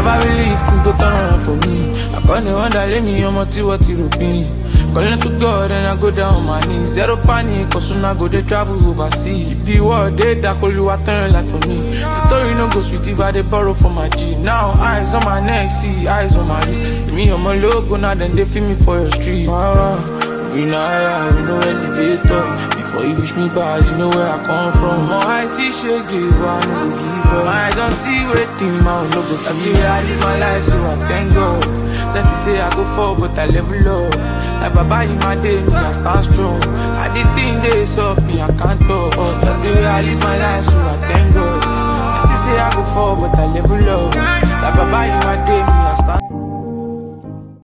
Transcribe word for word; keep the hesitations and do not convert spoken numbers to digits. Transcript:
never believe things go turn around for me. I can't wonder, let me on my tea, what you be. Calling to God and I go down on my knees. Zero panic, cause soon I go they travel overseas. If the world they that call you, I turn like for me. The story no go sweet if I they borrow from my G. Now eyes on my neck, see eyes on my wrist. Me on my logo, now then they feel me for your street. Wow, we know I we know elevator. Before you wish me bad, you know where I come from. Oh, I see shit give, I no give up. I don't see waiting, my no go for me. I live my life, so I thank God. Then to say I go fall, but I level up. Like Baba in my day, me I stand strong. I did think they up me, I can't talk. That's the way I live my life, so I thank God. Then to say I go fall, but I level up. Like Baba in my day, me I stand.